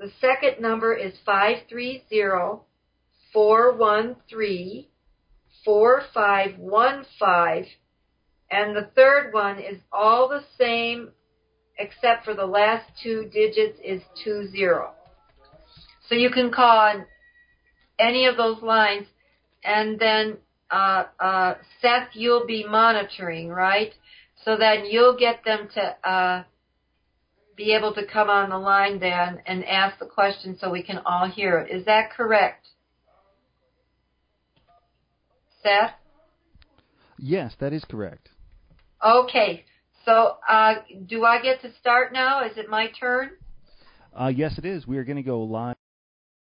The second number is 530-413-4515. And the third one is all the same except for the last two digits is 20. So you can call on any of those lines, and then Seth, you'll be monitoring, right? So then you'll get them to be able to come on the line then and ask the question so we can all hear it. Is that correct? Seth? Yes, that is correct. Okay. So do I get to start now? Is it my turn? Yes, it is. We are going to go live.